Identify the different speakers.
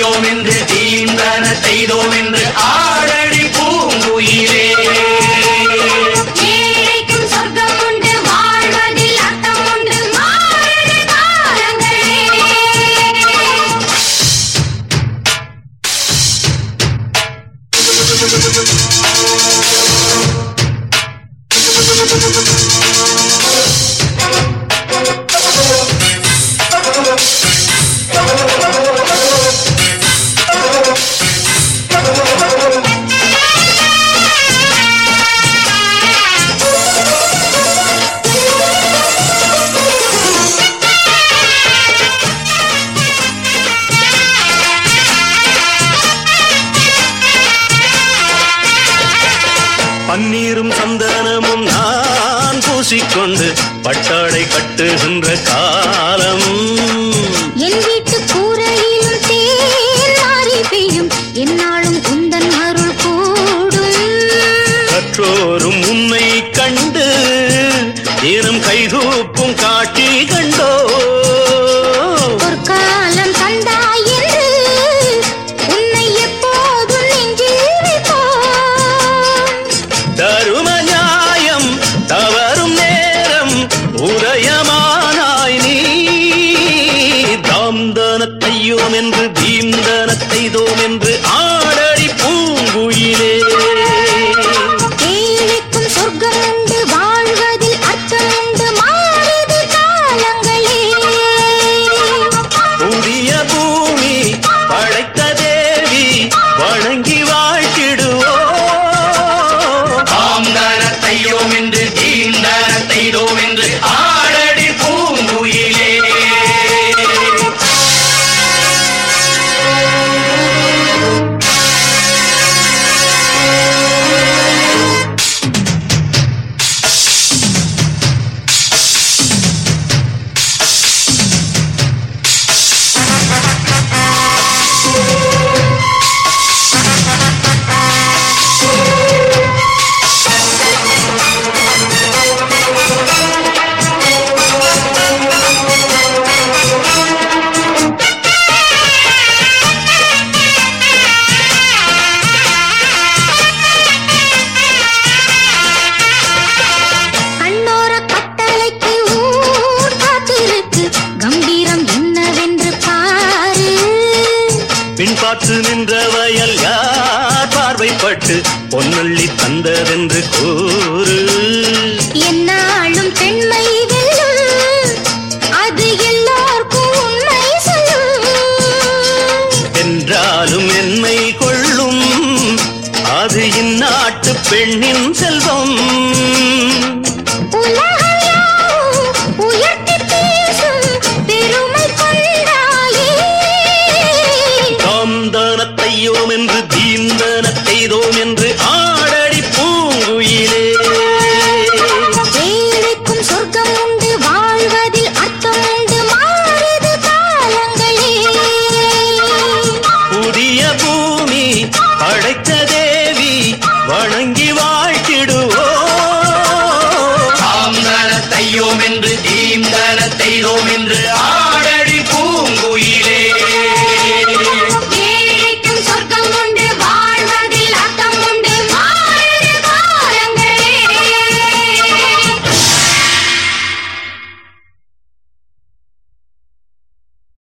Speaker 1: செய்தோம் என்று தீந்தன செய்தோம் என்று ஆடடி பூங்குயிலே.
Speaker 2: ஏழைக்கும் சொர்க்கம் உண்டு, வாழ்வதில் அர்த்தம் உண்டு, மாறுது காலங்களே.
Speaker 3: பன்னீரும் சந்தனமும் நான் பூசிக்கொண்டு பட்டாடை கட்டுகின்ற காலம்.
Speaker 2: என் வீட்டு கூரையிலும் தேன் மாறி பெய்யும், என்னாலும் குந்தன் அருள் கூடும்.
Speaker 3: கற்றோரும் உன்னை கண்டு தினம் கைகூப்பும் காட்சி கண்டோ.
Speaker 2: ஒரு காலம் தந்தாய் என்று உன்னை எப்போதும் நெஞ்சில் வைப்போம்.
Speaker 3: தரும நியாயம் தவறும் நேரம் உதயமானாய் நீ. தாம்தனத்தையோம் என்று தீம்தனத்தைதோம் என்று ஆடடி பூங்குயிலே.
Speaker 2: ஏழைக்கும் சொர்க்கம் உண்டு, வாழ்வதில் அர்த்தம் உண்டு, மாறுது காலங்களே.
Speaker 3: புதிய பூமி படைத்த தேவி வணங்கி வாழ்த்திடுவோம்.
Speaker 1: தாம்தன செய்தோம் என்று தீந்தன செய்தோம் என்று ஆடடி பூங்குயிலே.
Speaker 2: கண்ணோர கட்டளைக்கு ஊர் காத்திருக்கு, கம்பீரம் என்னவென்று பாரு.
Speaker 3: பின்பாற்று நின்ற வயல் யார் பார்வைப்பட்டு பொன்னள்ளி தந்ததென்று கூறு.
Speaker 2: என்னாலும் பெண்மை வெல்லும், அது எல்லோர்க்கும் உண்மை சொல்லும்.
Speaker 3: என்றாலும் என்னை கொள்ளும் அது இந்நாட்டு பெண்ணின் செல்வம்.
Speaker 2: உலகம் யாவும் உயர்த்தி பேசும் பெருமை கொண்டாயே.
Speaker 3: தாம்தனத்தையோம் என்று